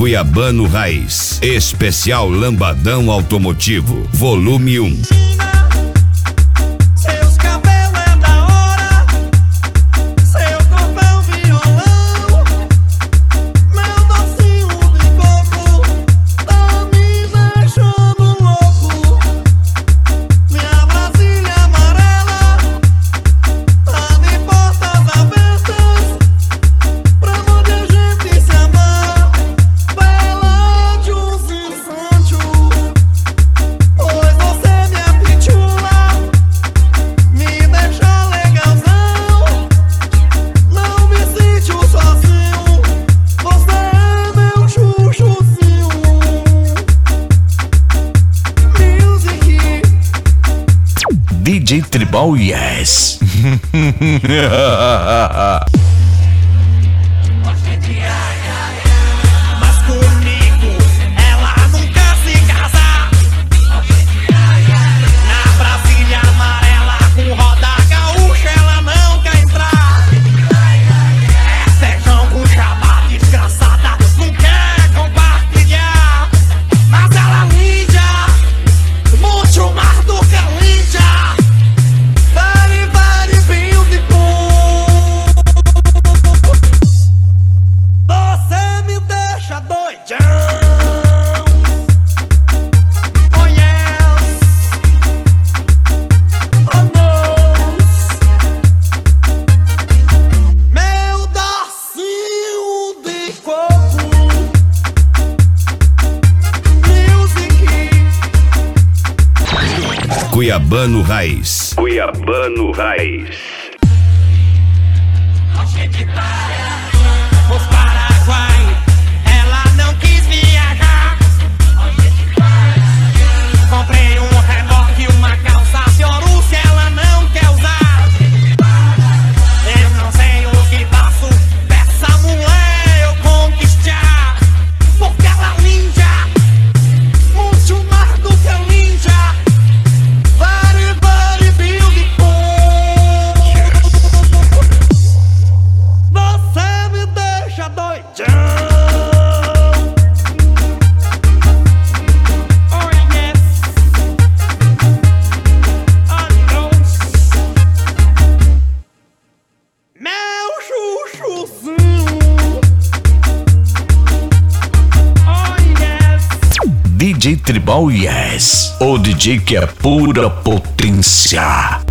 Cuiabano Raiz, especial Lambadão Automotivo, volume 1. DJ Tribal, yes. Mas comigo ela nunca se casa. Na Brasília amarela com roda gaúcha ela não quer entrar. É feijão com chapa desgraçada, não quer compartilhar. Mas ela é linda, muito mais do que linda. Cuiabano Raiz. Cuiabano Raiz. Os Paraguai, ela não quis viajar. Comprei um reboque, uma calça Fiorus, ela não quer usar. Eu não sei o que faço dessa mulher eu conquistar. Porque ela é linda, muito mais do que linda. Você me deixa doidão. Oh yes, oh no. Meu chuchuzinho. Oh yes. DJ Tribal, yes. O DJ que é pura potência.